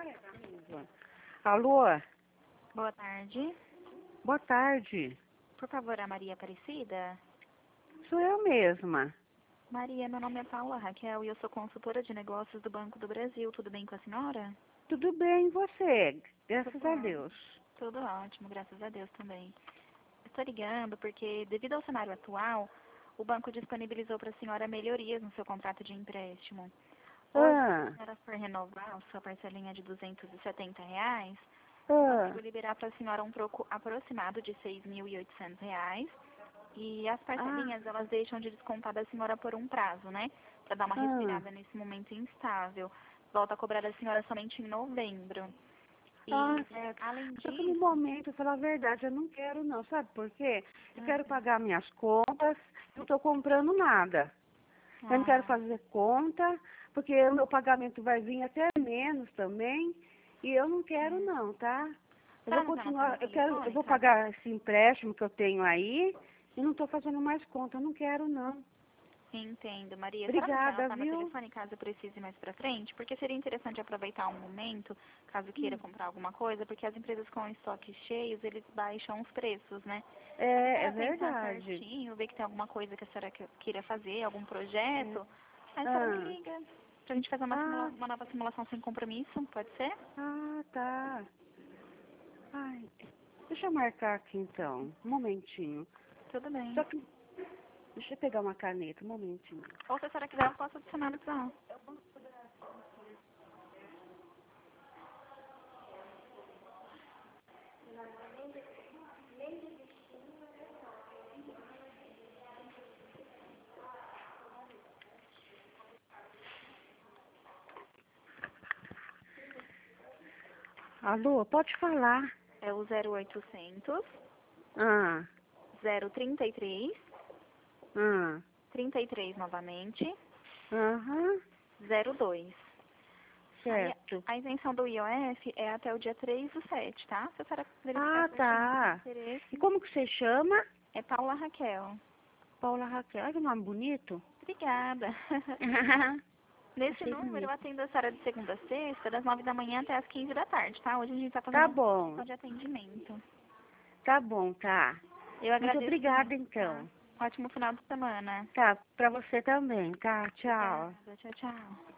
Alô? Boa tarde. Boa tarde. Por favor, a Maria Aparecida? Sou eu mesma. Maria, meu nome é Paula Raquel e eu sou consultora de negócios do Banco do Brasil. Tudo bem com a senhora? Tudo bem, e você? Graças Tudo a ótimo. Deus. Tudo ótimo, graças a Deus também. Estou ligando porque, devido ao cenário atual, o banco disponibilizou para a senhora melhorias no seu contrato de empréstimo. Hoje, se a senhora for renovar a sua parcelinha de R$ 270, eu consigo liberar para a senhora um troco aproximado de R$ 6.800. E as parcelinhas, elas deixam de descontar da senhora por um prazo, né? Para dar uma respirada nesse momento instável. Volta a cobrar da senhora somente em novembro. E, além Só que no disso... momento, falar a verdade, eu não quero não, sabe por quê? Eu quero pagar minhas contas, não estou comprando nada. Eu não quero fazer conta, porque o meu pagamento vai vir até menos também, e eu não quero não, tá? Eu vou continuar, eu vou pagar esse empréstimo que eu tenho aí, e não estou fazendo mais conta, eu não quero não. Entendo, Maria. Obrigada, Será que viu? meu telefone caso precise mais pra frente? Porque seria interessante aproveitar um momento, caso queira comprar alguma coisa, porque as empresas com estoques cheios, eles baixam os preços, né? É Pensar verdade. certinho, ver que tem alguma coisa que a senhora queira fazer, algum projeto, aí a senhora me liga pra gente fazer uma nova simulação sem compromisso, pode ser? Tá. Ai, deixa eu marcar aqui então, um momentinho. Tudo bem. Só que, deixa eu pegar uma caneta, um momentinho. Ou se a senhora quiser, eu posso adicionar no plano. Alô, pode falar. É o 0800 Ah, 033 ah, 33 novamente, aham, 02. Aí certo. a isenção do IOF é até o dia 3/7, tá? Se a senhora verificar certinho se tem Tá. E interesse, como que você chama? é Paula Raquel. Paula Raquel. Olha que nome bonito. Obrigada. Nesse Achei número eu bonito. atendo a senhora de segunda a sexta, das 9 da manhã até as 15 da tarde, tá? Hoje a gente tá Tá fazendo uma bom, sessão de atendimento. tá bom, tá. Eu Muito agradeço obrigada, muito, tá? então. Ótimo final de semana. Tá, pra você também, tá? Tchau. Obrigada. Tchau, tchau.